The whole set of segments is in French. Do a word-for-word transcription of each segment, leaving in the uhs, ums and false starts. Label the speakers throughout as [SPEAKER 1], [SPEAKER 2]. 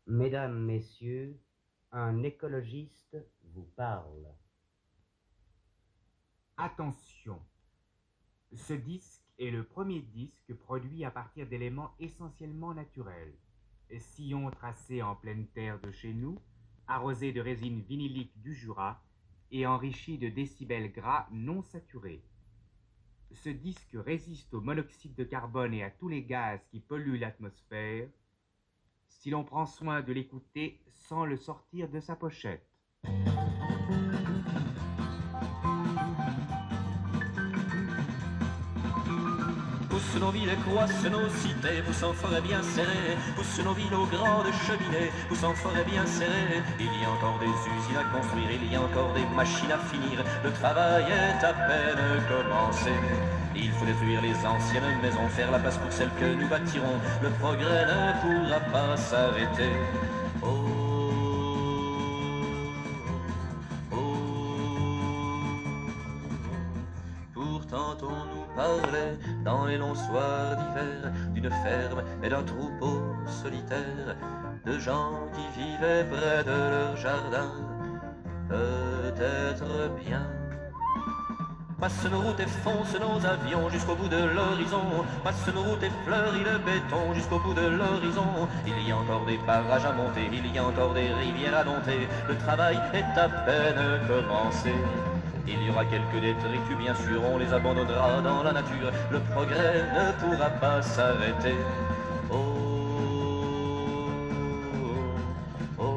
[SPEAKER 1] Mesdames, Messieurs, un écologiste vous parle.
[SPEAKER 2] Attention, ce disque est le premier disque produit à partir d'éléments essentiellement naturels. Sillon tracé en pleine terre de chez nous, arrosé de résine vinylique du Jura et enrichi de décibels gras non saturés. Ce disque résiste au monoxyde de carbone et à tous les gaz qui polluent l'atmosphère si l'on prend soin de l'écouter sans le sortir de sa pochette.
[SPEAKER 3] Poussent nos villes, croissent nos cités, poussent en forêt bien serrée, poussent nos villes aux grandes cheminées, poussent en forêt bien serrée. Il y a encore des usines à construire, il y a encore des machines à finir, le travail est à peine commencé. Il faut détruire les anciennes maisons, faire la place pour celles que nous bâtirons, le progrès ne pourra pas s'arrêter. Oh. Pourtant on nous parlait dans les longs soirs d'hiver d'une ferme et d'un troupeau solitaire, de gens qui vivaient près de leur jardin, peut-être bien. Passent nos routes et foncent nos avions jusqu'au bout de l'horizon, passent nos routes et fleurit le béton jusqu'au bout de l'horizon. Il y a encore des barrages à monter, il y a encore des rivières à dompter, le travail est à peine commencé. Il y aura quelques détritus, bien sûr, on les abandonnera dans la nature, le progrès ne pourra pas s'arrêter. Oh, oh, oh,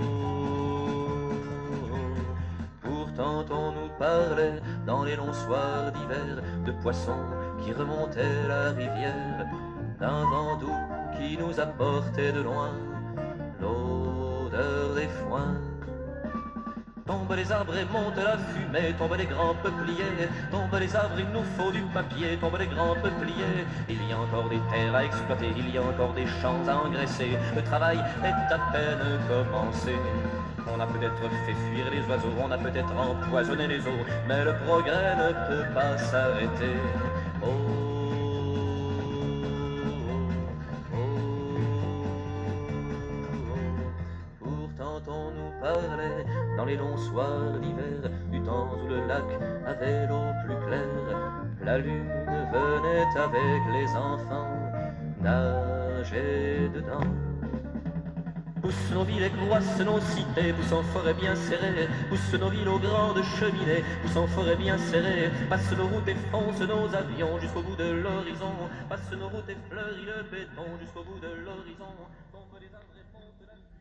[SPEAKER 3] oh. Pourtant on nous parlait dans les longs soirs d'hiver de poissons qui remontaient la rivière, d'un vent doux qui nous apportait de loin l'odeur des foins. Tombent les arbres et monte la fumée, tombent les grands peupliers, tombent les arbres, il nous faut du papier, tombent les grands peupliers. Il y a encore des terres à exploiter, il y a encore des champs à engraisser, le travail est à peine commencé. On a peut-être fait fuir les oiseaux, on a peut-être empoisonné les eaux, mais le progrès ne peut pas s'arrêter. Oh, on nous parlait dans les longs soirs d'hiver du temps où le lac avait l'eau plus claire. La lune venait avec les enfants nager dedans. Poussent nos villes et croissent nos cités, poussent en forêt bien serrée, poussent nos villes aux grandes cheminées, poussent en forêt bien serrée, passent nos routes et foncent nos avions jusqu'au bout de l'horizon, passent nos routes et fleurit le béton jusqu'au bout de l'horizon. Tombent les arbres et montent la...